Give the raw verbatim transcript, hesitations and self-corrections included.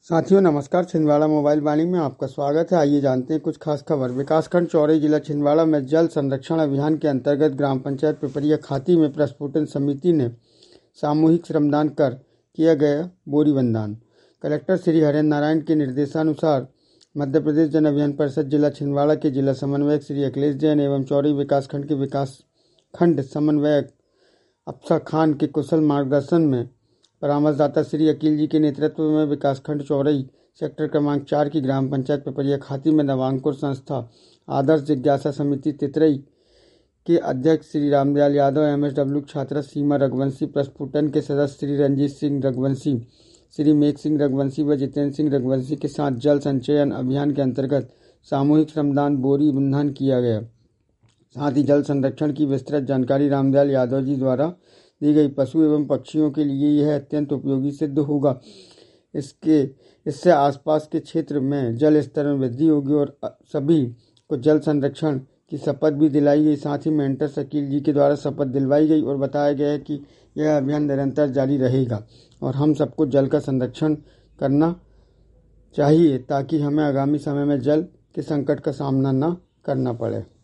साथियों नमस्कार। छिंदवाड़ा मोबाइल वाणी में आपका स्वागत है। आइए जानते हैं कुछ खास खबर। विकासखंड चौरई जिला छिंदवाड़ा में जल संरक्षण अभियान के अंतर्गत ग्राम पंचायत पिपरिया खाती में प्रस्फुटन समिति ने सामूहिक श्रमदान कर किया गया बोरी बंदान। कलेक्टर श्री हरेंद्र नारायण के निर्देशानुसार मध्य प्रदेश जन अभियान परिषद जिला छिंदवाड़ा के जिला समन्वयक श्री अखिलेश जैन एवं चौरई विकासखंड के विकासखंड समन्वयक अफसा खान के कुशल मार्गदर्शन में परामर्शदाता श्री अकील जी के नेतृत्व में विकासखंड चौरई सेक्टर क्रमांक चार की ग्राम पंचायत पिपरिया खाती में नवांकुर संस्था आदर्श जिज्ञासा समिति तितरई के अध्यक्ष श्री रामदयाल यादव, एमएसडब्ल्यू छात्रा सीमा रघुवंशी, प्रस्फुटन के सदस्य श्री रंजीत सिंह रघुवंशी, श्री मेघ सिंह रघुवंशी व जितेंद्र सिंह रघुवंशी के साथ जल संचयन अभियान के अंतर्गत सामूहिक श्रमदान बोरी बंधन किया गया। साथ ही जल संरक्षण की विस्तृत जानकारी रामदयाल यादव जी द्वारा दी गई। पशु एवं पक्षियों के लिए यह अत्यंत उपयोगी सिद्ध होगा। इसके इससे आसपास के क्षेत्र में जल स्तर में वृद्धि होगी और सभी को जल संरक्षण की शपथ भी दिलाई गई। साथ ही मेंटर शकील जी के द्वारा शपथ दिलवाई गई और बताया गया है कि यह अभियान निरंतर जारी रहेगा और हम सबको जल का संरक्षण करना चाहिए ताकि हमें आगामी समय में जल के संकट का सामना न करना पड़े।